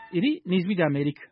Iri ni Ijwi ry'Amerika.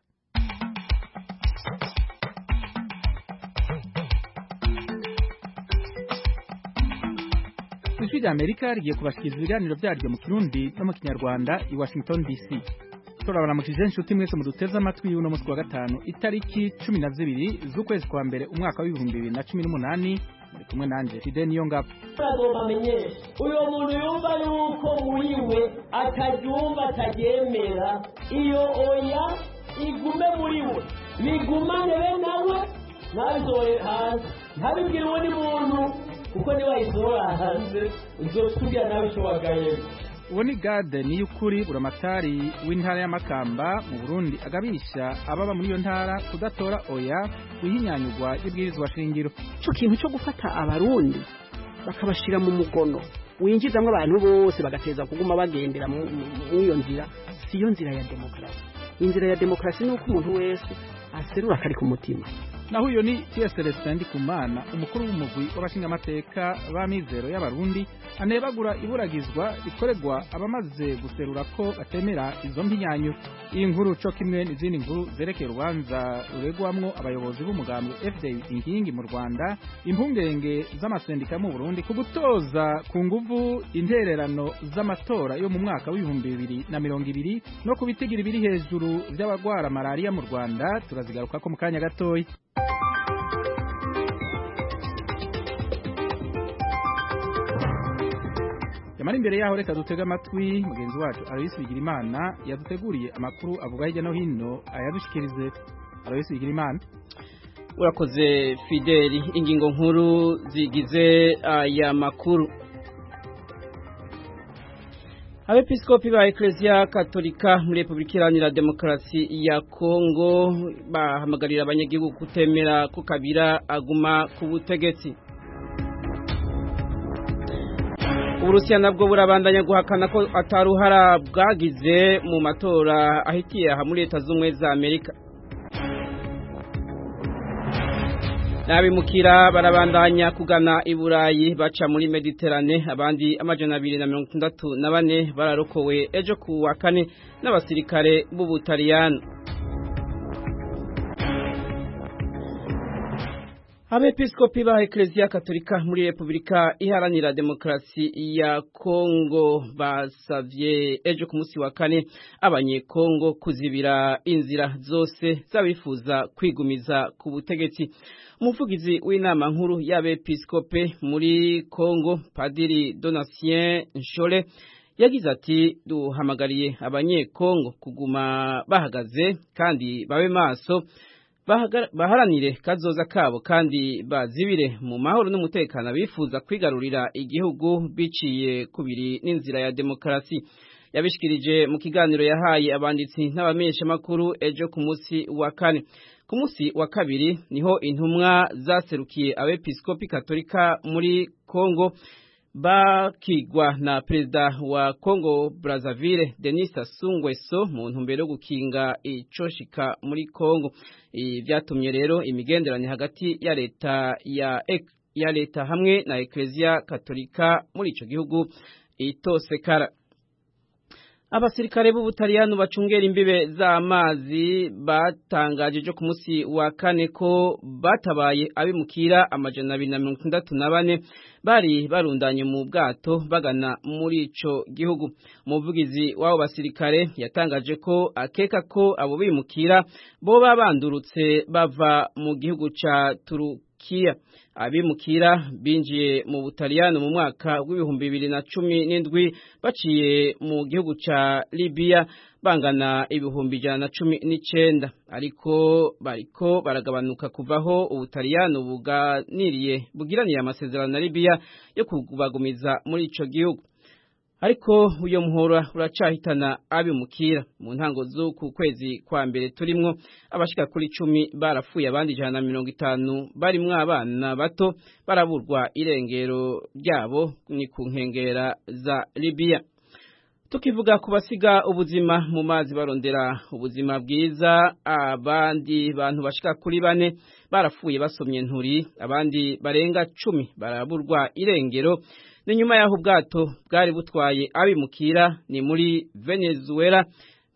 Ijwi ry'Amerika rigiye kubashikiriza ibiganiro byaryo mu Kirundi no mu Kinyarwanda i Washington DC. Turabaramukije inshuti mwese muduteze amatwi uno munsi wa gatanu itariki 12 z'ukwezi kwa mbere umwaka wa 2018 muri kumwe nanje Fide Niyongabo. Bamenye uyo muntu yumva yuko muriwe akajumba atagemera iyo oya igume muriwe nigumane be nawe nazoye hanze ntabibwiriwe ni muntu kuko ni wayizora hanze uzotubya nawe cyo wagaye. Uwo ni Gade ni ukuri buramatari w'intara ya Makamba mu Burundi agabisha ababa muri iyo ntara kudatora oya wihinyanyugwa y'ibwirizwa shingiro. Cyo kintu cyo gufata abarundi bakabashira mu mugono winjizamwe abantu bose bagateza kuguma bagendera mu iyo nzira, siyo nzira ya demokrasi. Inzira ya demokrasi ni uko umuntu wese aserura kari ku mutima. Naho uyo ni TSLS Ndikumana umukuru w'umugwi w'abashinga amateka b'amizero y'abarundi anebagura iburagizwa ikoregwa abamaze guserura ko batemera izo mpinyanyuro. Iyi nkuru cyo kimwe n'izindi nkuru zerekeye urubanza ruregwamwo abayobozi b'umugambwe FDI inkingi mu Rwanda, impungenge z'amasendika mu Burundi ku gutoza ku nguvu intererano z'amatora yo mu mwaka w'2020 no kubitigira biri hejuru by'abagwara malaria mu Rwanda turazigaruka ko mu kanya gatoyi. Yamara imbere yaho reka dutega amatwi mugenzi wacu Aloysi Bigirimana yaduteguriye amakuru avuga hirya no hino ayadushikirize. Aloysi Bigirimana. Urakoze Fideli. Ingingo nkuru zigize aya makuru. Abepiskopi ba Ecclesia Katolika muri Republika Iharanira Demokarasi ya Kongo bahamagarira abanyagihugu kutemera ko Kabila aguma ku butegetsi. Uburusiya nabwo burabandanya guhakana ko ataruhara bwagize mu matora ahitiye aha muri Leta Zunze za Amerika. N'abimukira barabandanya kugana i Burayi baca muri Mediterane, abandi amajana 264 bararokowe ejo ku wa kane n'abasirikare b'u Butaliyano. Abepiskopi ba Ecclesia Katolika muri Republika Iharanira Demokarasi ya Kongo basavye ejo ku munsi wa kane abanyekongo kuzibira inzira zose zabifuza kwigumiza ku butegetsi. Umuvugizi w'inama nkuru y'abepiskope muri Kongo, Padiri Donatien Nshole, yagize ati duhamagariye abanyekongo kuguma bahagaze kandi babe maso, baharanire kazoza kabo kandi bazibire mu mahoro n'umutekano bifuza kwigarurira igihugu biciye kubiri n'inzira ya demokarasi. Yabishikirije mu kiganiro yahaye abanditsi n'abamenyesha makuru ejo ku munsi wa kane. Ku munsi wa kabiri niho intumwa zaserukiye abepiskopi Katolika muri Kongo bakigwa na Perezida wa Kongo Brazzaville Denis Sassou Nguesso mu ntumbero yo gukinga icoshika muri Kongo. Byatumye rero imigenderanire hagati ya leta hamwe na Ecclesia Katolika muri ico gihugu itosekara. Abasirikare b'u Butaliyano bacungera imbibe z'amazi batangaje ejo ku munsi wa kane ko batabaye abimukira amajana 264 bari barundanye mu bwato bagana muri ico gihugu. Umuvugizi w'abo basirikare yatangaje ko akeka ko abo bimukira bo babandurutse bava mu gihugu ca Turukiya. Abimukira binjiye mu Butaliyano mu mwaka w'2017 baciye mu gihugu ca Libya bangana 119, ariko bariko baragabanuka kuvaho Ubutaliyano bugiraniye amasezerano na Libya yo kubagumiza muri ico gihugu. Ariko uyo muhora uracahitana abimukira. Mu ntango z'uku kwezi kwa mbere turimwo abashika kuri 10 barafuye, abandi 150 barimwo abana bato baraburwa irengero ryabo ni ku nkengera za Libya. Tukivuga kubasiga ubuzima mu mazi barondera ubuzima bwiza, abandi bantu bashika kuri 4 barafuye basomye nturi, abandi barenga 10 baraburwa irengero. Ni nyuma yaho ubwato bwari butwaye abimukira ni muri Venezuela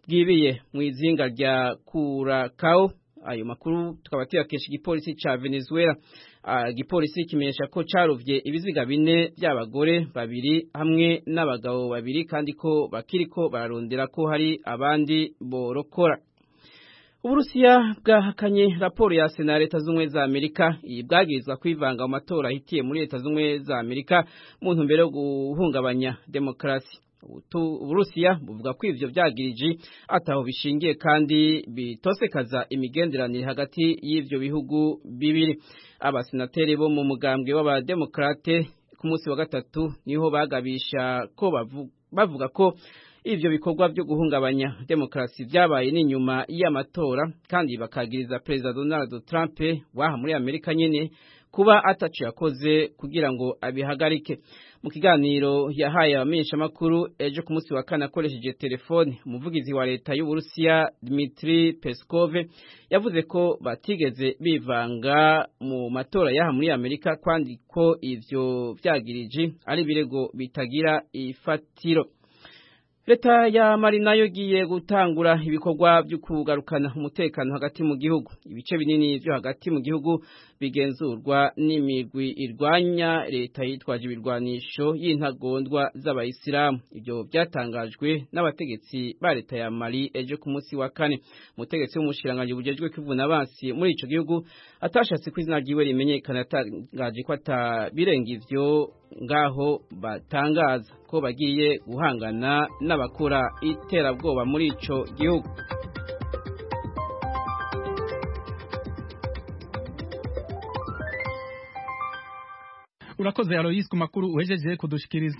bwibiye mu izinga rya Curacao. Ayo makuru tukaba tuyakesha igipolisi ca Venezuela. Igipolisi kimenyesha ko carovye ibiziga 4 by'abagore 2 hamwe n'abagabo 2 kandi ko bakiriko bararondera ko hari abandi borokora. Uburusiya bwahakanye raporo ya Sena Leta Zunze za Amerika ibwagirizwa kwivanga mu matora ahitiye muri Leta Zunze za Amerika mu ntumbero yo guhungabanya demokrasi. Uburusiya buvuga ko ivyo vyagirije ataho bishingiye kandi bitosekaza imigenderanire hagati y'ivyo bihugu bibiri. Abasenateri bo mu mugambwe w'abademokrate ku munsi wa gatatu niho bagabisha ko bavuga ko ivyo bikorwa byo guhungabanya demokrasi vyabaye n'inyuma y'amatora kandi bakagiriza President Donald Trump waha muri Amerika nyene kuba atacu yakoze kugira ngo abihagarike. Mu kiganiro yahaye abamenyesha makuru ejo ku munsi wa kane akoresheje telefone, umuvugizi wa leta y'Uburusiya Dmitry Peskov yavuze ko batigeze bivanga mu matora yaha muri Amerika kandi ko ivyo vyagirije ari birego bitagira ifatiro. Leta ya Mali nayo giye gutangura ibikorwa byo kugarukana umutekano hagati mu gihugu. Ibice binini byo hagati mu gihugu bigenzurwa n'imigwi irwanya leta yitwaje ibirwanisho y'intagondwa z'abayisilamu. Ibyo byatangajwe n'abategetsi ba leta ya Mali ejo ku munsi wa kane. Umutegetsi w'umushiranganje bujejwe kwivuna abansi muri ico gihugu atashatse ko izina ryiwe rimenyekana yatangaje ko atabirenga ivyo ngaho batangaza ko bagiye guhangana n'abakora iterabwoba muri ico gihugu. Urakoze Alois ku makuru uhejeje kudushikiriza.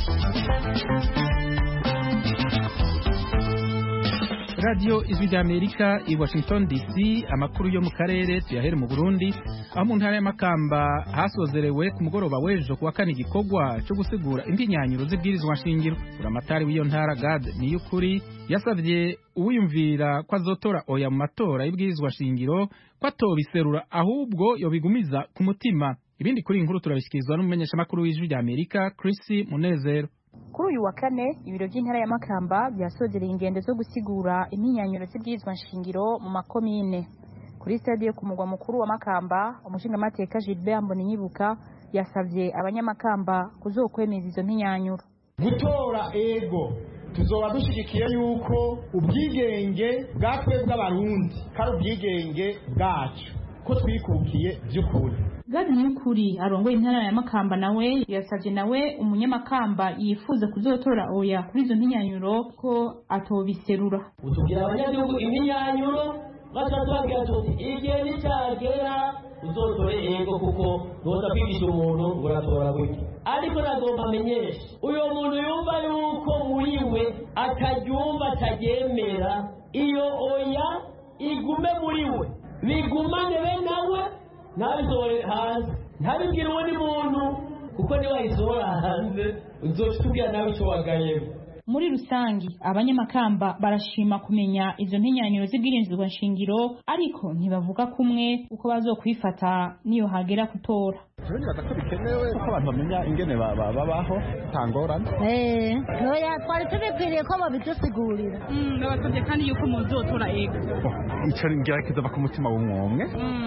Radio Ijwi ry'Amerika i Washington DC, amakuru yo mu karere tuyahere mu Burundi, aho mu ntara y'Amakamba hasozerewe ku mugoroba w'ejo kuwa kane igikorwa cyo gusigura impinyanyuro z'ibwirizwa nshingiro. Uramatari w'iyo ntara Gad Niyukuri yasavye uwiyumvira ko azotora oya mu matora y'ibwirizwa nshingiro ko atobiserura ahubwo yobigumiza ku mutima. Ibindi kuri inkuru turabishikirizwa n'umumenyesha makuru w'Ijwi ry'Amerika Chris Munezero. Kuri uyu wa kane ibiro by'intara ya Makamba byasozereye ingendo zo gusigura impinyanyuro z'ibwirizwa nshingiro mu makomine. Kuri stade yo ku mugwa mukuru wa Makamba, umushingamateka Gilbert Mboninyibuka yasavye abanyamakamba kuzokwemeza izo mpinyanyuro. Gutora ego tuzoba dushigikiye yuko ubwigenge bwatwe bw'abarundi kari ubwigenge bwacu ko twikukiye by'ukuri. Gadi Niyukuri arongoye intara ya Makamba nawe yasavye nawe umunyamakamba yifuza kuzotora oya kuri izo mpinyanyuro ko atobiserura. Utubwira abanyagihugu impinyanyuro batazabwira tuti igihe nicagera uzotore ego kuko noza kwigisha umuntu ngo uratora gutya. Ariko nagomba amenyesha uyo muntu yumva yuko muriwe ataryumva ataryemera iyo oya igume muriwe bigumane be nawe ntabizore hanze ntabibwira uwundi muntu kuko niba wayizora hanze uzotubwira nawe icyo wagayemo. Muri rusangi abanyamakamba barashima kumenya izo mpinyanyuro z'ibwirizwa nshingiro ariko ntibavuga kumwe uko bazokwifata niyo hagera gutora. Nibaza ko bikenewe ko abantu bamenya ingene babaho tangorana. Oya twari tubikwiriye ko babidusigurira. Nabasabye kandi yuko muzotora ego. Ico ngerageza ku mutima w'umwumwe.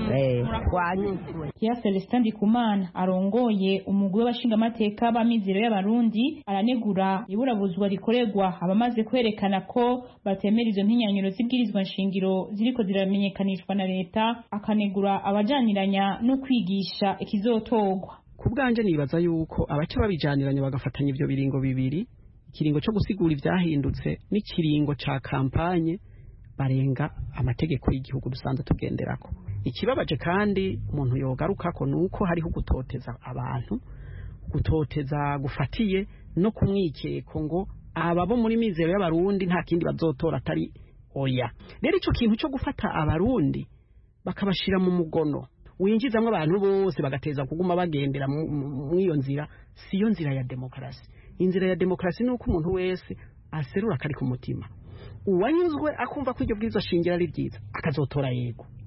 Twanyuzwe. Ya Celestin Ndikumana arongoye umugwi w'abashingamateka b'amizero y'abarundi aranegura iburabuzwa rikorerwa abamaze kwerekana ko batemera izo mpinyanyuro z'ibwirizwa nshingiro ziriko ziramenyekanishwa na leta, akanegura abajaniranya no kwigisha ikizotogwa. Ku bwanje nibaza yuko abaca babijaniranya bagafatanya ivyo biringo bibiri, ikiringo cyo gusigura ivyahindutse n'ikiringo ca kampanye barenga amategeko y'igihugu dusanzwe tugenderako. Ikibabaje kandi umuntu yogarukako nuko hariho gutoteza abantu, gutoteza gufatiye no kumwikeko ngo ababo muri mizero y'abarundi nta kindi bazotora atari oya. Rero ico kintu cyo gufata abarundi bakabashira mu mugono winjizamwe abantu bose bagateza kuguma bagendera mu iyo nzira, siyo nzira ya demokrasi. Inzira ya demokrasi nuko umuntu wese aserura kari ku mutima. Uwanyuzwe akumva ko iryo bwizo shingira ari ryiza akazotora yego.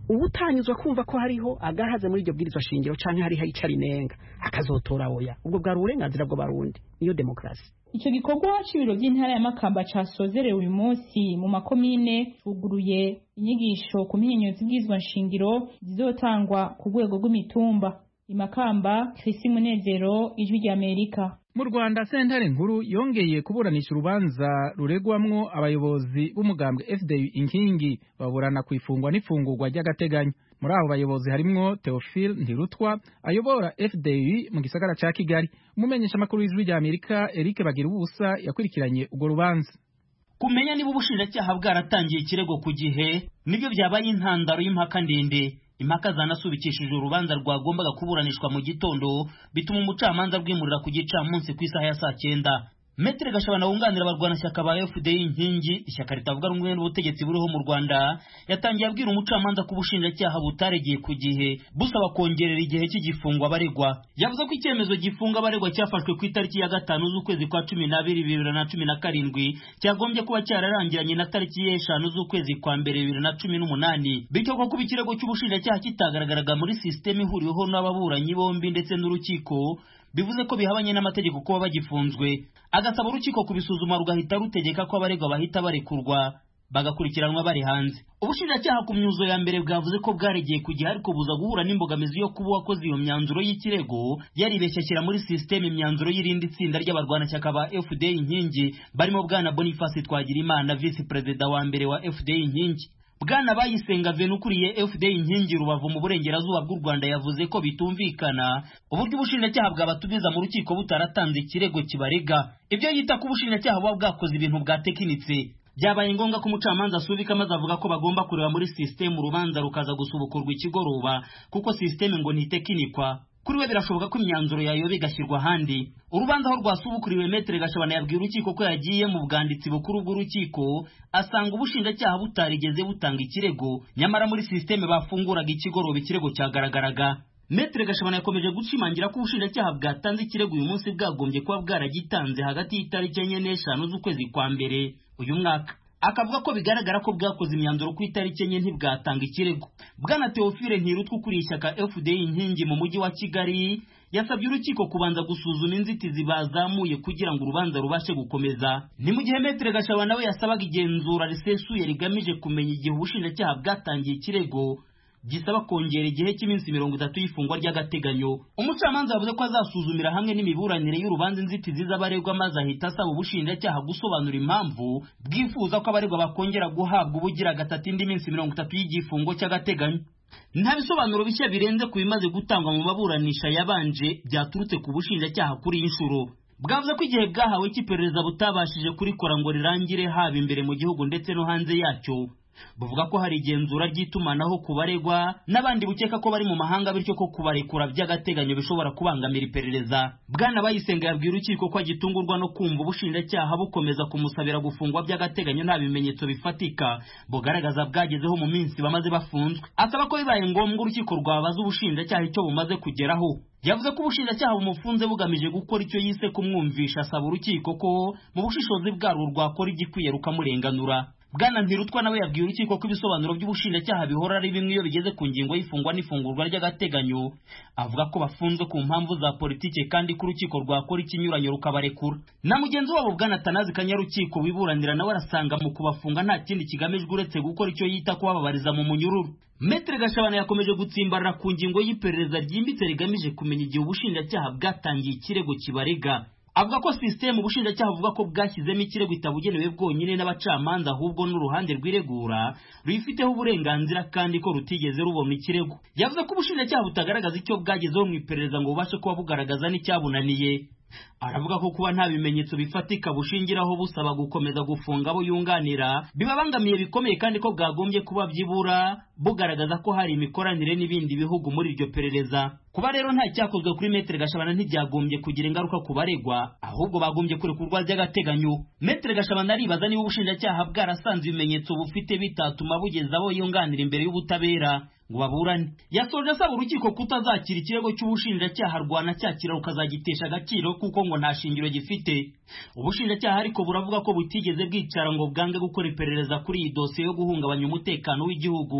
ubu utanyuzwa kumva ko hariho agahaze muri iryo bwirizwa shingiro canke hari hicara inenga akazotora oya ubwo bwari uburenganzira bw'abarundi niyo demokrasi. Ico gikorwa c'ibiro by'intara ya Makamba casozerewe uyu munsi mu makomine uguruye inyigisho ku mihinyozi bwizwa nshingiro zizotangwa ku rwego rw'imitumba. Imakamba, Chrisi Munezero, Ijwi rya Amerika. Mu Rwanda sentare nkuru yongeye kuburanisha urubanza ruregwamwo abayobozi b'umugambwe FDU inkingi baburana kwifungwa n'ifungurwa ry'agateganyo. Muri abo bayobozi harimwo Theophile Ntirutwa ayobora FDU mu gisagara ca Kigali. Umumenyesha makuru w'Ijwi rya Amerika Eric Bagirubusa yakurikiranye urwo rubanza. Kumenya niba ubushinjacyaha bwaratangiye ikirego ku gihe nibyo byabaye intandaro y'impaka ndende. Impaka zanasubikishije urubanza rwagombaga kuburanishwa mu gitondo bituma umucamanza bwimurira ku gicamunsi ku isaha ya 9:00. Metre Gashabana wunganira abarwanashyaka ba FDU inkingi ishyaka ritavuga rumwe n'ubutegetsi buriho mu Rwanda yatangiye abwira umucamanza ko ubushinjacyaha butaregeye ku gihe busaba kongerera igihe cy'igifungwa baregwa. Yavuze ko icyemezo gifunga baregwa cyafashwe ku itariki ya 5 z'ukwezi kwa 12 2017 cyagombye kuba cyararangiranye na tariki ya 5 z'ukwezi kwa 2018 bityo ko kuba ikirego cy'ubushinjacyaha kitagaragaraga muri systeme ihuriweho n'ababuranyi bombi ndetse n'urukiko bivuze ko bihabanye n'amategeko kuba bagifunzwe. Agasaba urukiko kubisuzuma rugahita rutegeka ko abaregwa bahita barekurwa bagakurikiranwa bari hanze. Ubushinjacyaha ku myuzo ya mbere bwavuze ko bwaregeye ku gihe ariko buza guhura n'imbogamizi yo kuba wakoze iyo myanzuro y'ikirego yaribeshya ashyira muri systeme imyanzuro y'irindi tsinda ry'abarwanashyaka ba FDU inkingi barimo bwana Boniface Twagirimana vice president wa mbere wa FDU inkingi. Bwana Bayisenga Venukuriye FDU inkingi Rubavu mu burengerazuba bw'u Rwanda yavuze ko bitumvikana uburyo ubushinjacyaha bwabatubiza mu rukiko butaratanze ikirego kibarega. Ibyo yita ku bushinjacyaha buba bwakoze ibintu bwatekinitse. Byabaye ngombwa ko umucamanza asubika maze avuga ko bagomba kureba muri systeme urubanza rukaza gusubukurwa ikigoroba kuko systeme ngo ntitekinikwa. Kuri we birashoboka ko imyanzuro yayo bigashyirwa handi. Urubanza aho rwasubukuriwe Metre Gashabana yabwiye urukiko ko yagiye mu bwanditsi bukuru bw'urukiko asanga ubushinjacyaha butarigeze butanga ikirego nyamara muri systeme bafunguraga ikigoroba ikirego cyagaragaraga. Metre Gashabana yakomeje gushimangira ko ubushinjacyaha bwatanze ikirego uyu munsi bwagombye kuba bwaragitanze hagati y'itariki 4 n'eshanu z'ukwezi kwa mbere uyu mwaka. Akavuga ko bigaragara ko bwakoze imyanzuro ku itariki 4 ntibwatanga ikirego. Bwana Theophile Ntirutwa ukuriye ishyaka FDU inkingi mu mujyi wa Kigali yasabye urukiko kubanza gusuzuma inzitizi bazamuye kugira ngo urubanza rubashe gukomeza. Ni mu gihe Metre Gashabana we yasabaga igenzura risesuye rigamije kumenya igihe ubushinjacyaha bwatangiye ikirego gisaba kongera igihe cy'iminsi 30 y'ifungwa ry'agateganyo. Umucamanza yavuze ko azasuzumira hamwe n'imiburanire y'urubanza inzitizi z'abaregwa maze ahita asaba ubushinjacyaha gusobanura impamvu bwifuza ko abaregwa bakongera guhabwa ubugira gatatu indi minsi 30 y'igifungo cy'agateganyo. Nta bisobanuro bishya birenze ku bimaze gutangwa mu maburanisha yabanje byaturutse ku bushinjacyaha kuri iyi nshuro. Bwavuze ko igihe bwahawe cy'iperereza butabashije kurikora ngo rirangire haba imbere mu gihugu ndetse no hanze yacyo. Buvuga ko hari igenzura ry'itumanaho ku baregwa n'abandi bukeka ko bari mu mahanga bityo ko kubarekura by'agateganyo bishobora kubangamira iperereza. Bwana Bayisenga yabwiye urukiko ko agitungurwa no kumva ubushinjacyaha bukomeza kumusabira gufungwa by'agateganyo nta bimenyetso bifatika bugaragaza bwagezeho mu minsi bamaze bafunzwe. Asaba ko bibaye ngombwa urukiko rwabaza ubushinjacyaha icyo bumaze kugeraho. Yavuze ko ubushinjacyaha bumufunze bugamije gukora icyo yise kumwumvisha, asaba urukiko ko mu bushishozi bwarwo rwakora igikwiye rukamurenganura. Bwana Ntirutwa nawe yabwiye urukiko ko ibisobanuro by'ubushinjacyaha bihora ari bimwe iyo bigeze ku ngingo y'ifungwa n'ifungurwa ry'agateganyo. Avuga ko bafunzwe ku mpamvu za politike kandi ko urukiko rwakora ikinyuranyo rukabarekura. Na mugenzi wabo Bwana Tanazi Kanyarukiko wiburanira nawe arasanga mu kubafunga nta kindi kigamijwe uretse gukora icyo yita kubababariza mu munyururu. Metre Gashabana yakomeje gutsimbarara ku ngingo y'iperereza ryimbitse rigamije kumenya igihe ubushinjacyaha bwatangiye ikirego kibarega. Avuga ko system ubushinjacyaha avuga ko bwashyizemo ikirego itabugenewe bwonyine n'abacamanza ahubwo n'uruhande rw'iregura ruyifiteho uburenganzira kandi ko rutigeze rubona ikirego. Yavuze ko ubushinjacyaha butagaragaza icyo bwagezeho mu iperereza ngo bubashe kuba bugaragaza n'icyabunaniye. Aravuga ko kuba nta bimenyetso bifatika bushingiraho busaba gukomeza gufunga abo yunganira bibabangamiye bikomeye kandi ko bwagombye kuba byibura bugaragaza ko hari imikoranire n'ibindi bihugu muri iryo perereza. Kuba rero nta cyakozwe kuri Metre Gashabana ntibyagombye kugira ingaruka ku baregwa ahubwo bagombye kurekurwa by'agateganyo. Metre Gashabana aribaza niba ubushinjacyaha bwarasanze ibimenyetso bufite bitatuma bugeza abo yunganira imbere y'ubutabera ngo baburane. Yasoje asaba urukiko kutazakira ikirego cy'ubushinjacyaha rwanacyakira rukazagitesha agaciro kuko ngo nta shingiro gifite. Ubushinjacyaha ariko buravuga ko butigeze bwicara ngo bwange gukora iperereza kuri iyi dosiye yo guhungabanya umutekano w'igihugu.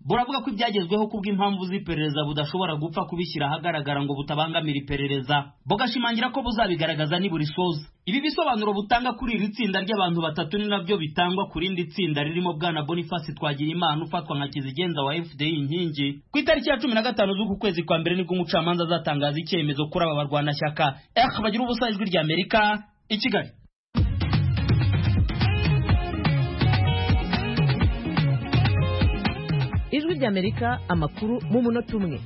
buravuga ko ibyagezweho kubw'impamvu z'iperereza budashobora gupfa kubishyira ahagaragara ngo butabangamira iperereza, bugashimangira ko buzabigaragaza niburisoza. Ibi bisobanuro butanga kuri iri tsinda ry'abantu batatu ni nabyo bitangwa ku rindi tsinda ririmo bwana Boniface Twagirimana ufatwa nka kizigenza wa FDI inkingi. Ku itariki ya 15 z'uku kwezi kwa mbere nibwo umucamanza azatangaza icyemezo kuri aba barwanashyaka. Bagira ubusa ijwi rya Amerika i Kigali. Ijwi rya Amerika, amakuru mu munota umwe.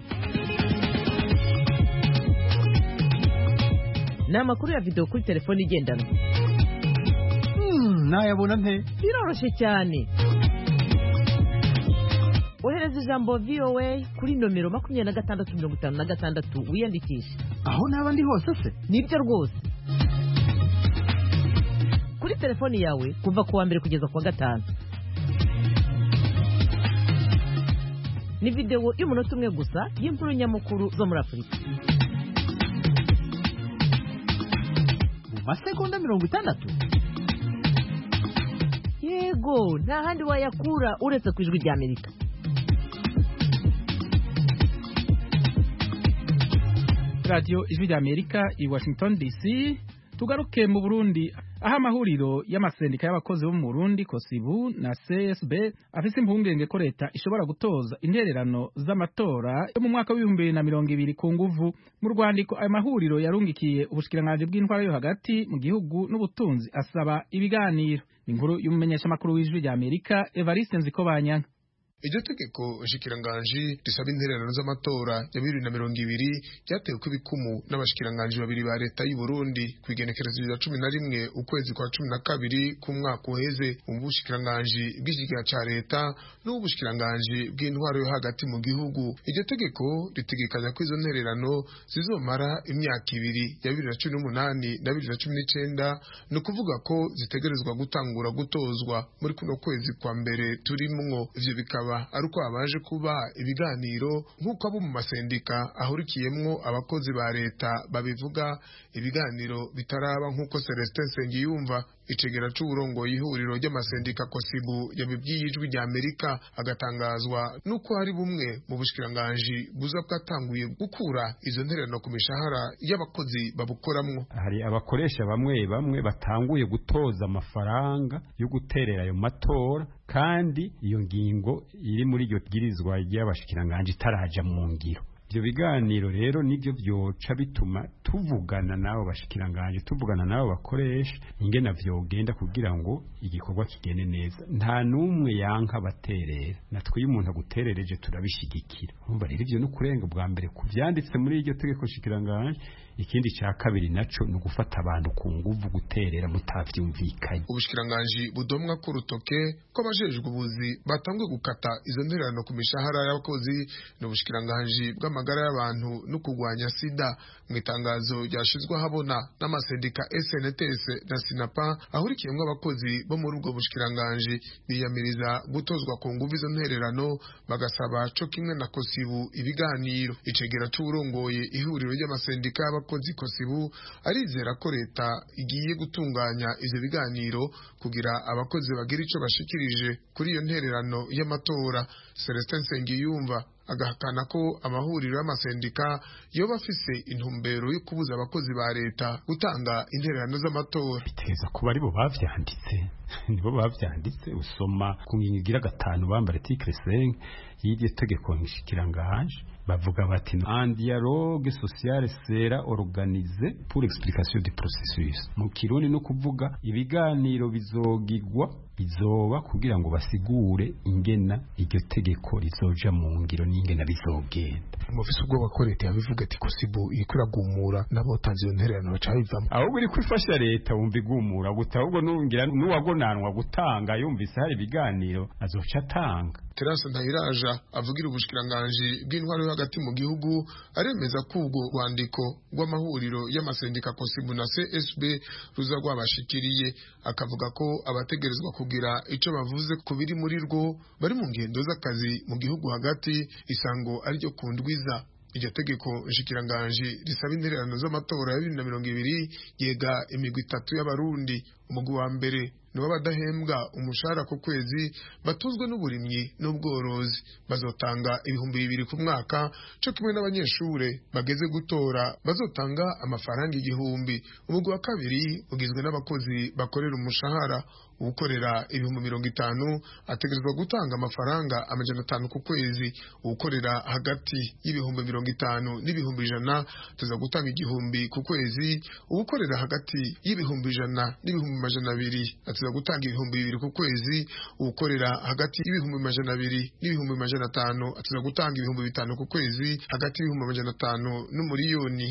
Ni amakuru ya video kuri telefone igendanwa. Nayabona nte? Biroroshye cyane. Ohereza ijambo VOA kuri nomero 2656 wiyandikishe. Aho naba ndi hose se? Nibyo rwose. Kuri telefone yawe kuva kuwa mbere kugeza kuwa gatanu. Ni video y'umunota umwe gusa y'inkuru nyamukuru zo muri Afurika. Mu masegonda 60? Yego, nta handi wayakura uretse ku ijwi rya Amerika. Radio Ijwi rya Amerika i Washington DC. Tugaruke mu Burundi aho amahuriro y'amasendika y'abakozi bo mu Burundi Kosibu na CSB afise impungenge ko leta ishobora gutoza intererano z'amatora yo mu mwaka wa 2020 ku nguvu. Mu rwandiko ayo mahuriro yarungikiye ubushikiranganje bw'intwara yo hagati mu gihugu n'ubutunzi asaba ibiganiro. Inkuru y'umumenyesha makuru w'Ijwi rya Amerika Evariste Nzikobanya. Iryo tegeko nshikiranganji risaba intererano z'amatora ya 2020 ryatewe ku bikumu n'abashikiranganji babiri ba leta y'u Burundi kwigenekerezo rya 11 ukwezi kwa 12 ku mwaka uheze. Ubushikiranganji bw'ikigega ca leta n'ubushikiranganji bw'intwaro yo hagati mu gihugu. Iryo tegeko ritegekanya ko izo ntererano zizomara imyaka ibiri ya 2018 na 2019, no kuvuga ko zitegerezwa gutangura gutozwa muri kuno kwezi kwa mbere turimwo. Ivyo bikaba aruko abaje kuba ibiganiro nk'uko abo mu masendika ahurikiyemwo abakozi ba leta babivuga. Ibiganiro bitaraba nk'uko Celestin Nsengiyumva icegera c'uburongo y'ihuriro ry'amasendika Kosibu yabibwiye Ijwi rya Amerika, agatangazwa nuko hari bumwe mu bushikiranganje buza bwatanguye gukura izo ntererano ku mishahara y'abakozi babukoramwo. Hari abakoresha bamwe batanguye gutoza amafaranga yo guterera ayo matora, kandi iyo ngingo iri muri iryo bwirizwa ry'abashikiranganje itaraja mu ngiro. Ibyo biganiro rero nibyo byoca bituma tuvugana nabo bashikiranganje, tuvugana nabo bakoresha ingena vyogenda kugira ngo igikorwa kigene neza. Nta numwe yanka baterera, natwe iyo umuntu aguterereje turabishigikira. Umva rero ivyo no kurenga bwa mbere kuvyanditse muri iryo tegeko shikiranganje. Ikindi cya kabiri naco no gufata abantu ku nguvu guterera mutavyumvikanye. Ubushikiranganje budomwa ku rutoke ko abajejwe ubuzi batangwe gukata izo ntererano ku mishahara y'abakozi n'ubushikiranganje bw'amagara y'abantu no kugwanya sida. Mu itangazo ryashizwe habona n'amasendika SNTS na Sinapa ahurikiyemwo abakozi bo muri ubwo bushikiranganje biyamiriza gutozwa ku nguvu izo ntererano, bagasaba co kimwe na Kosibu ibiganiro. Icegera c'uburongoye ihuriro ry'amasendika y'abakozi Kosibu arizera ko leta igiye gutunganya ivyo biganiro kugira abakozi bagira ico bashikirije kuri iyo ntererano y'amatora. Celestin Nsengiyumva agahakana ko amahuriro y'amasendika yoba afise intumbero yo kubuza abakozi ba leta gutanga intererano z'amatora. Biteza kuba aribo bavyanditse, nibo bavyanditse. Usoma ku ngingira 5 bambara article 5 y'iryo tegeko nshikiranganje, bavuga bati un dialogue social sera organisé pour l'explication du processus. Mu Kirundi no kuvuga ibiganiro bizoba kugira ngo basigure ingena iryo tegeko rizoja mu ngiro n'ingena bizogenda. Mufise ubwoba ko leta yabivuga ati Kosibu ikuragumura n'abotanze iyo ntererano baca bivamo. Aho biri kwifasha leta wumva igumura guta, ahubwo nungira n'uwagonanwa gutanga yumvise hari ibiganiro azoca atanga. Terence Ntayiraja avugira ubushikiranganje bw'intwaro yo hagati mu gihugu aremeza ko ubwo rwandiko rw'amahuriro y'amasendika Kosibu na CSB ruza rwabashikiriye, akavuga ko abategerezwa kugira ico bavuze ku biri muri rwo bari mu ngendo z'akazi mu gihugu hagati, isango ariryo kundwiza. Iryo tegeko nshikiranganje risaba intererano z'amatora ya 2020 yega imigwi 3 y'abarundi. Umugwi wa mbere nibo badahembwa umushahara ku kwezi batuzwe n'uburimyi n'ubworozi bazotanga 200 ku mwaka cyo kimwe n'abanyeshure bageze gutora bazotanga amafaranga 1,000. Umugwi wa kabiri ugizwe n'abakozi bakorera umushahara ukorera 50,000 ategerezwa gutanga amafaranga 500 ku kwezi. Ukorera hagati y'50,000 n'100,000 tuza gutanga 1,000 ku kwezi. Ukorera hagati y'100,000 n'200,000 atuza gutanga 2,000 ku kwezi. Ukorera hagati y'200,000 n'500,000 atuza gutanga 5,000 ku kwezi. Hagati y'500,000 n'umuriyoni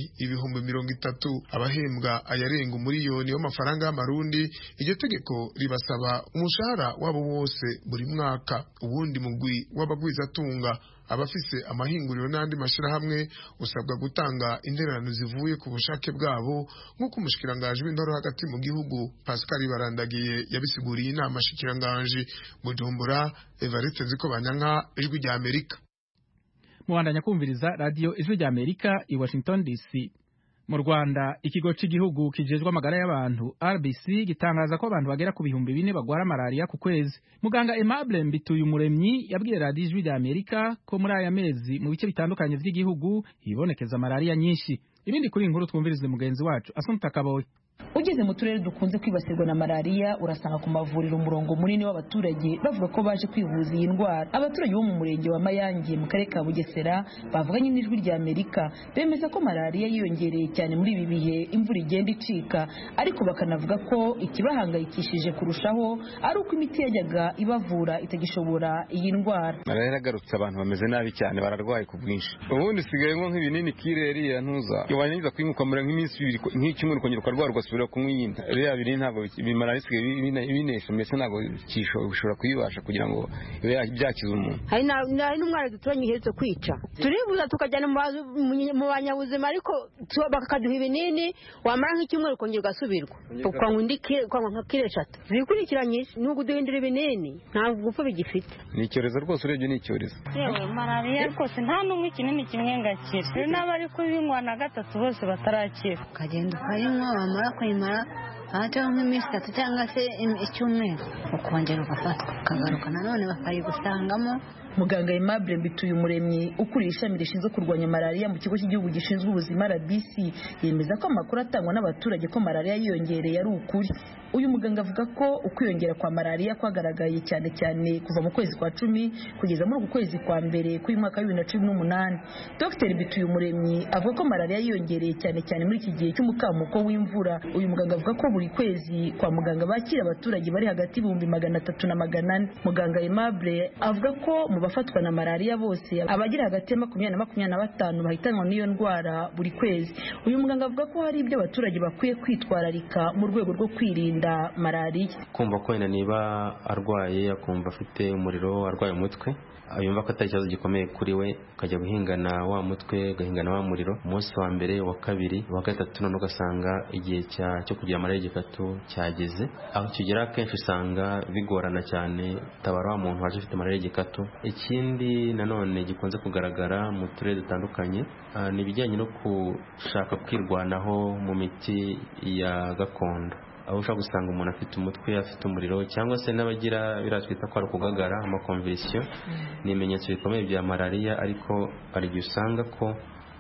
30,000 abahembwa ayarenga umuriyoni w'amafaranga y'amarundi. Iryo tegeko basaba umushahara wabo wose buri mwaka. Ubundi mugwi w'abagwizatunga abafise amahinguriro n'andi mashirahamwe usabwa gutanga intererano zivuye ku bushake bwabo nk'uko umushikiranganje w'indoro hagati mu gihugu Pascal Barandagiye yabisiguriye inama shikiranganje Bujumbura. Evariste Nzikobanyanka, Ijwi rya Amerika. Muwandanya kumviriza radio Ijwi rya Amerika i Washington DC. Mu Rwanda ikigo cy'igihugu kijejwe amagara y'abantu RBC gitangaza ko abantu bagera ku 4,000 bagwara malaria ku kwezi. Muganga Aimable Mbituyumuremyi yabwiye radio Ijwi rya Amerika ko muri aya mezi mu bice bitandukanye by'igihugu hibonekeza malaria nyinshi. Ibindi kuri inkuru twumvirize mugenzi wacu Asumta Kaboyi. Ugeze mu turere dukunze kwibasirwa na malaria urasanga ku mavuriro umurongo munini w'abaturage bavuga ko baje kwivuza iyi ndwara. Abaturage bo mu murenge wa Mayange mu karere ka Bugesera bavuganye n'Ijwi rya Amerika bemeza ko malaria yiyongereye cyane muri ibi bihe imvura igenda icika, ariko bakanavuga ko ikibahangayikishije kurushaho ari uko imiti yajyaga ibavura itagishobora iyi ndwara. Malaria yagarutse, abantu bameze nabi cyane, bararwaye ku bwinshi. Ubundi sigaye nko nk'ibinini kireri ya ntuza yobanyiza kwinguka muri nk'iminsi 2 nk'icyumweru kongera ukarwara ugasubira kunywa iyindi. Rero abiri ntabwo malaria sigaye ibinesha mbese ntabwo bishobora kuyibasha kugira ngo byakize umuntu. Hari n'umwana duturanye uherutse kwica, turibuza tukajyana mu banyabuzima ariko bakaduha ibinini wamara nk'icyumweru ukongera ugasubirwa ukanywa nka kilo 3 zikurikiranyije. N'ubwo duhindura ibinini ntabwo gupfa bigifite. Ni icyorezo rwose, urebye ni icyorezo. Yewe malaria rwose nta n'umwe ikinini kimwe ngakira. Rero n'abari kubinywa na gatatu bose batarakira. Ukagenda ukayinywa wamara kuyimara hata nk'iminsi 3 cyangwa se icyumweru ukongera ugafatwa ukagaruka nanone bakayigusangamo. Muganga Aimable Mbituyumuremyi ukuriye ishami rishinzwe kurwanya malaria mu kigo cy'igihugu gishinzwe ubuzima RBC yemeza ko amakuru atangwa n'abaturage ko malaria yiyongereye ari ukuri. Uyu muganga avuga ko ukwiyongera kwa malaria kwagaragaye cyane cyane kuva mu kwezi kwa 10 kugeza muri uku kwezi kwa mbere k'uyu mwaka wa 2018. Dr Mbituyumuremyi avuga ko malaria yiyongereye cyane cyane muri iki gihe cy'umukamuko w'imvura. Uyu muganga avuga ko buri kwezi kwa muganga bakira abaturage bari hagati y'300 na 400. Muganga Aimable avuga ko mu bafatwa na malaria bose abagira hagati ya 20 na 25 bahitanwa n'iyo ndwara buri kwezi. Uyu muganga avuga ko hari ibyo abaturage bakwiye kwitwararika mu rwego rwo kwirinda malaria. Kumva ko niba arwaye akumva afite umuriro, arwaye umutwe, yumva ko atari ikibazo gikomeye kuri we, ukajya guhingana wa mutwe, gahingana wa muriro, umunsi wa mbere, wa kabiri, wa gatatu, none ugasanga igihe cyo kugira malaria gikatu cyageze. Aho kigera kenshi usanga bigorana cyane tabara wa muntu waje afite malaria gikatu. Ikindi nanone gikunze kugaragara mu turere dutandukanye ni ibijyanye no gushaka kwirwanaho mu miti ya gakondo. Aho ushaka gusanga umuntu afite umutwe, afite umuriro, cyangwa se n'abagira biratwita ko ari ukugagara, amakonversiyo, ni ibimenyetso bikomeye bya malaria. Ariko hari igihe usanga ko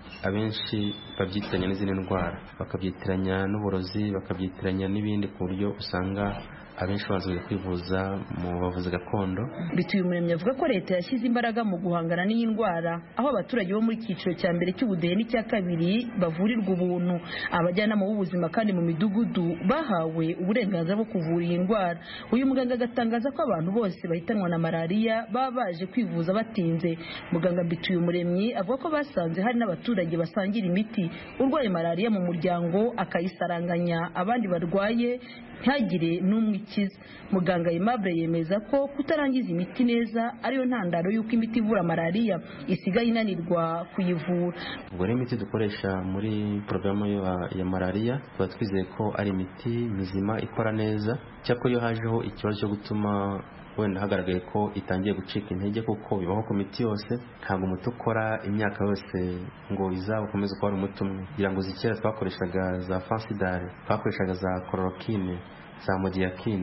abenshi babyitiranya n'izindi ndwara, bakabyitiranya n'uburozi, bakabyitiranya n'ibindi, ku buryo usanga abenshi baza kwivuza mu bavuzi gakondo. Mbituyumuremyi avuga ko leta yashyize imbaraga mu guhangana n'iyi ndwara, aho abaturage bo muri cyiciro cya mbere cy'ubudehe n'icya kabiri bavurirwa ubuntu. Abajyanama b'ubuzima kandi mu midugudu bahawe uburenganzira bwo kuvura iyi ndwara. Uyu muganga agatangaza ko abantu bose bahitanwa na malaria baba baje kwivuza batinze. Muganga Mbituyumuremyi avuga ko basanze hari n'abaturage basangira imiti, urwaye malaria mu muryango akayisaranganya abandi barwaye ntagire n'umwe ikiza. Muganga Aimable yemeza ko kutarangiza imiti neza ariyo ntandaro y'uko imiti ivura malaria isigaye inanirwa kuyivura. Ubwo rero imiti dukoresha muri porogaramu ya malaria tuba twizeye ko ari imiti mizima ikora neza. Cyakora iyo hajeho ikibazo cyo gutuma wenda hagaragaye ko itangiye gucika intege, kuko bibaho ku miti yose, ntabwo umuti ukora imyaka yose ngo izakomeze kuba ari umuti umwe. Kugira ngo zikera twakoreshaga za fansidare, twakoreshaga za chloroquine, za modiakine,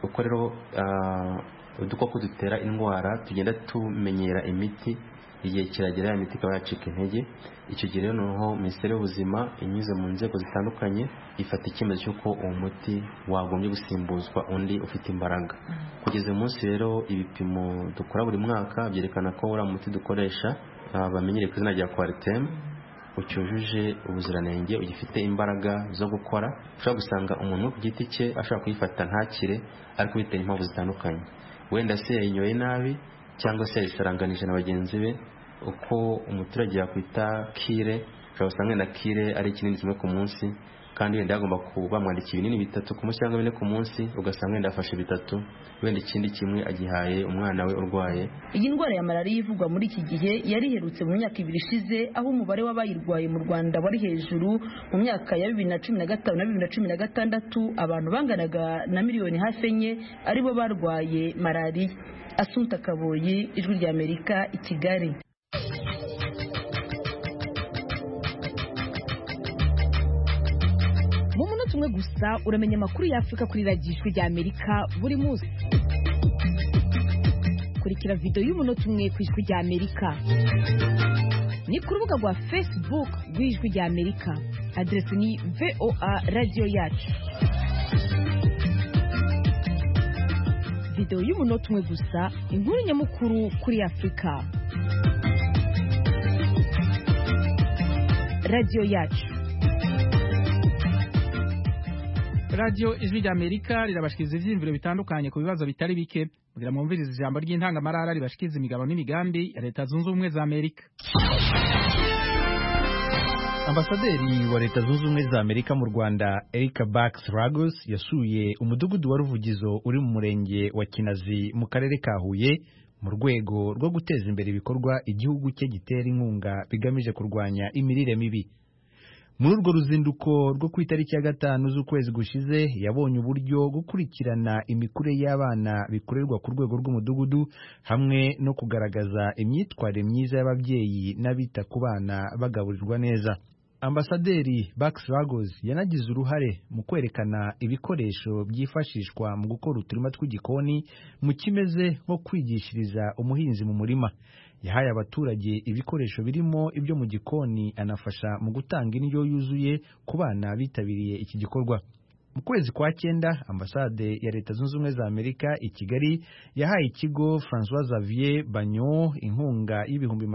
uko rero udukoko dutera indwara tugenda tumenyera imiti, igihe kiragera ya miti ikaba yacika intege. Icyo gihe rero noneho Minisiteri y'Ubuzima inyuze mu nzego zitandukanye ifata icyemezo cy'uko uwo muti wagombye gusimbuzwa undi ufite imbaraga. Kugeza uyu munsi rero ibipimo dukora buri mwaka byerekana ko uriya muti dukoresha bamenyereye ku izina rya Coartem ucyujuje ubuziranenge, ugifite imbaraga zo gukora. Ushobora gusanga umuntu ku giti cye ashobora kuyifata ntakire, ariko bitewe n'impamvu zitandukanye, wenda se yayinyoye nabi cyangwa se yayisaranganije na bagenzi be. Uko umuturage yakwita kire, ushobora gusanga wenda kire ari ikinini kimwe ku munsi, kandi wenda yagomba kuba mwandika ibinini 3 ku munsi cyangwa 4 ku munsi, ugasanga wenda afashe 3, wenda ikindi kimwe agihaye umwana we urwaye. Iyi ndwara ya malaria ivugwa muri iki gihe yari iherutse mu myaka 2 ishize, aho umubare w'abayirwaye mu Rwanda wari hejuru. Mu myaka ya 2015 na 2016 abantu banganaga na miliyoni hafi 4 aribo barwaye malaria. Assunta Kaboyi, Ijwi rya Amerika, i Kigali. Mu munota umwe gusa uramenya amakuru ya Afrika kuri radiyo Ijwi rya Amerika buri munsi. Kurikira video y'umunota umwe ku Ijwi rya Amerika. Ni ku rubuga rwa Facebook rw'Ijwi rya Amerika. Adresi ni VOA Radio Yacu. Video y'umunota umwe gusa, inkuru nyamukuru kuri Afrika. Radio Yacu. Radio Ijwi rya Amerika rirabashikiriza ivyiyumviro bitandukanye ku bibazo bitari bike, kugira mwumvirize ijambo ry'intangamarara ribashikiriza imigabo n'imigambi ya Leta Zunze Ubumwe za Amerika. Ambasaderi wa Leta Zunze Ubumwe za Amerika mu Rwanda Erika Bax Lagos yasuye umudugudu wa Ruvugizo uri mu murenge wa Kinazi mu karere ka Huye mu rwego rwo guteza imbere ibikorwa igihugu cye gitera inkunga bigamije kurwanya imirire mibi. Muri urwo ruzinduko rwo ku itariki ya 5 z'ukwezi gushize yabonye uburyo gukurikirana imikurire y'abana bikorerwa ku rwego rw'umudugudu hamwe no kugaragaza imyitwarire myiza y'ababyeyi n'abita ku bana bagaburirwa neza. Ambasaderi Bax Lagos yanagize uruhare mu kwerekana ibikoresho byifashishwa mu gukora uturima tw'igikoni mu kimeze nko kwigishiriza umuhinzi mu murima. Yahaye abaturage ibikoresho birimo ibyo mu gikoni, anafasha mu gutanga indyo yuzuye ku bana bitabiriye iki gikorwa. Mu kwezi kwa 9 ambasade ya Leta Zunze Ubumwe za Amerika i Kigali yahaye ikigo François Xavier Bagnon inkunga y'ibihumbi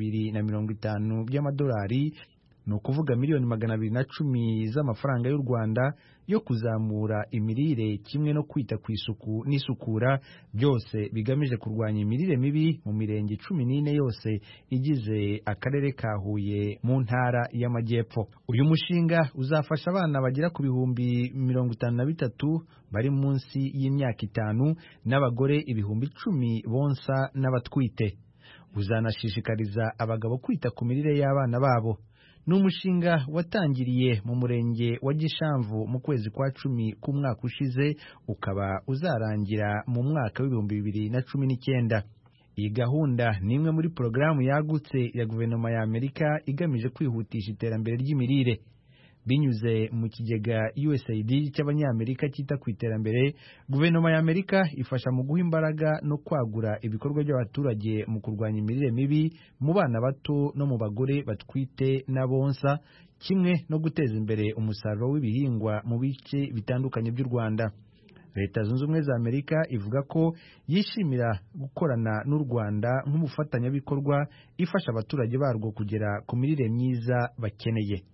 250 by'amadolari, no kuvuga miliyoni 210 z'amafaranga y'u Rwanda yo kuzamura imirire kimwe no kwita ku isuku n'isukura, byose bigamije kurwanya imirire mibi mu mirenge 14 yose igize akarere ka Huye mu ntara y'Amajyepfo. Uyu mushinga uzafasha abana bagera ku bihumbi 53 bari munsi y'imyaka 5 n'abagore ibihumbi 10 bonsa n'abatwite. Uzanashishikariza abagabo kwita ku mirire y'abana babo. N'umushinga watangiriye mu murenge wa Gishamvu mu kwezi kwa 10 k'umwaka ushize, ukaba uzarangira mu mwaka w'2019. Iyi gahunda ni imwe muri porogaramu yagutse ya guverinoma ya Amerika igamije kwihutisha iterambere ry'imirire. Binyuze mu kigega USAID cy'abanyamerika cyita ku iterambere, guverinoma ya Amerika ifasha mu guha imbaraga no kwagura ibikorwa by'abaturage mu kurwanya imirire mibi mu bana bato no mu bagore batwite n'abonsa, kimwe no guteza imbere umusaruro w'ibihingwa mu bice bitandukanye by'u Rwanda. Leta Zunze Ubumwe za Amerika ivuga ko yishimira gukorana n'u Rwanda nk'umufatanyabikorwa ifasha abaturage barwo kugera ku mirire myiza bakeneye.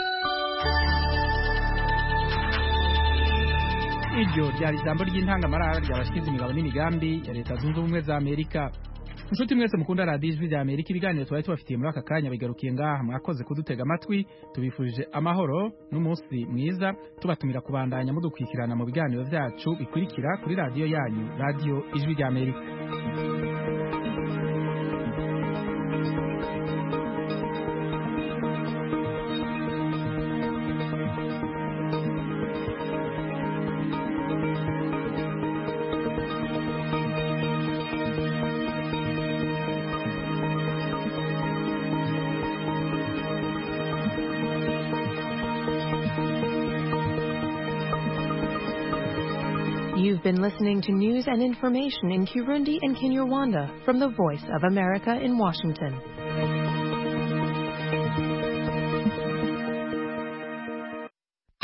Iryo ryari ijambo ry'intangamarara ryabashyikiza imigabo n'imigambi ya Leta Zunze Ubumwe za Amerika. Inshuti mwese mukunda radiyo Ijwi rya Amerika, ibiganiro twari tubafitiye muri aka kanya bigarukiye ngaha. Mwakoze kudutega amatwi, tubifurije amahoro n'umunsi mwiza, tubatumira kubandanya mudukurikirana mu biganiro byacu bikurikira kuri radiyo yanyu, radiyo Ijwi rya Amerika. You've been listening to news and information in Kirundi and Kinyarwanda from the Voice of America in Washington.